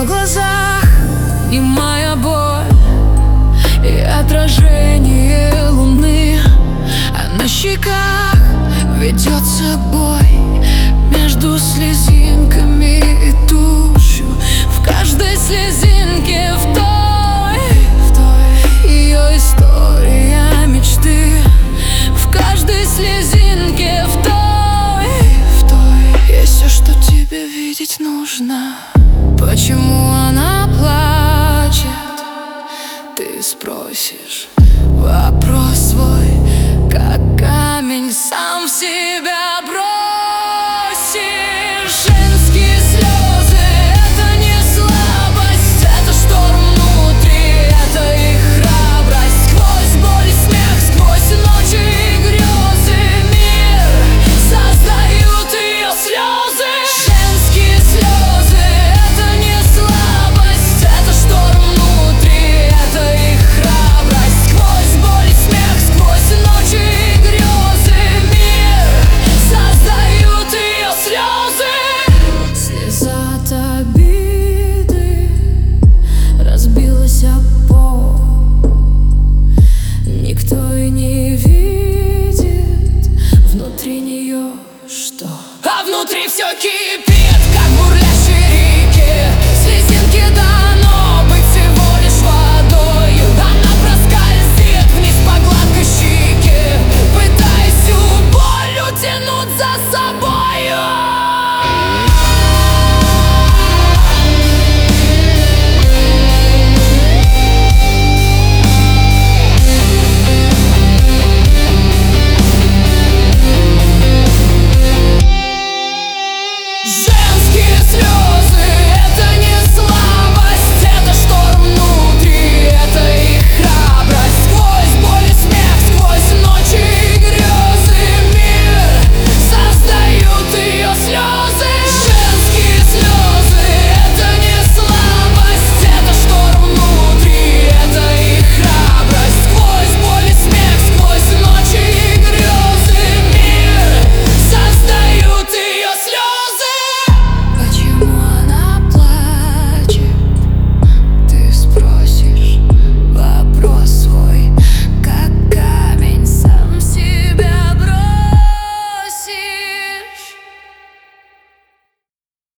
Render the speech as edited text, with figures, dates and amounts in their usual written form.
глазах немая боль и отражение луны, а на щеках ведется бой между слезинками и тушью. В каждой слезинке в той ее история мечты. В каждой слезинке в той есть все, что тебе видеть нужно. Почему она плачет? Ты спросишь вопрос свой, как камень сам в себя.